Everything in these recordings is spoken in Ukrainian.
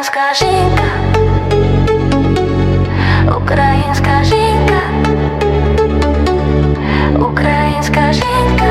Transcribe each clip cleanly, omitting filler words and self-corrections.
Українська жінка, українська жінка, українська жінка.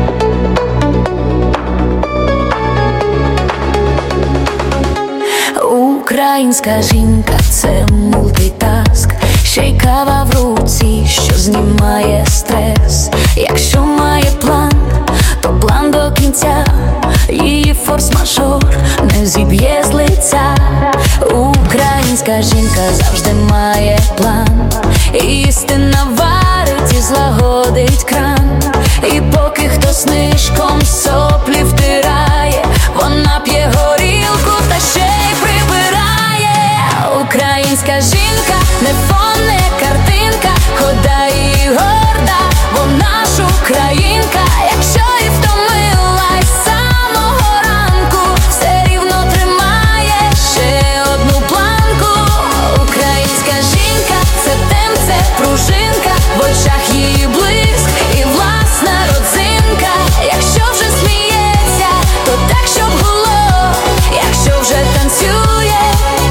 Українська жінка – це мультитаск, ще й кава в руці, що знімає стрес. Якщо має план, то план до кінця, її форс-мажор не зіб'є з лиця. Українська жінка завжди має план, істина варить і злагодить кран. І поки хтось нишком соплі втирає, вона п'є горілку та ще й прибирає. Українська жінка не фон, не картинка, хода і горда, вона ж українка. Якщо і втомилась з самого ранку, все рівно тримає ще одну планку. Українська жінка – це темп, це пружинка, в очах її блиск і власна родзинка. Якщо вже сміється, то так, щоб гуло, якщо вже танцює,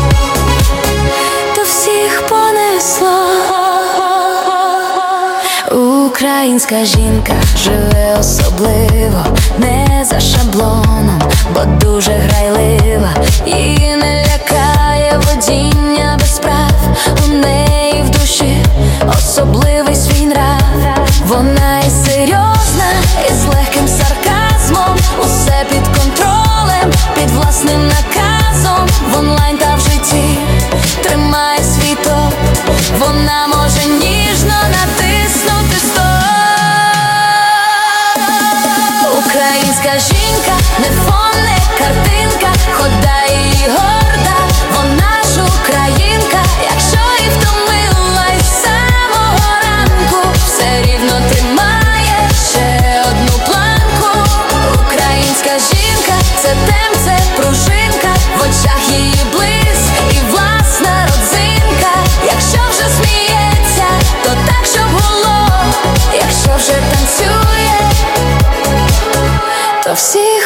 то всіх понесло. Українська жінка живе особливо, не за шаблоном, бо дуже грайлива. Її не лякає водіння без прав, у неї в душі особливий свій нрав. Вона і серйозна, і з легким сарказмом, усе під контролем, під власним наказом. В онлайн та в житті тримає свій топ, вона може ніжно натиснути стоп. Українська жінка не фон, не картинка, хода і горда, вона ж українка. Якщо і втомилась з самого ранку, все рівно тримає ще одну планку. Українська жінка – це темп, це пружинка, в очах її блиск і власна родзинка. Якщо вже сміється, то так, щоб гуло, якщо вже танцює, то всі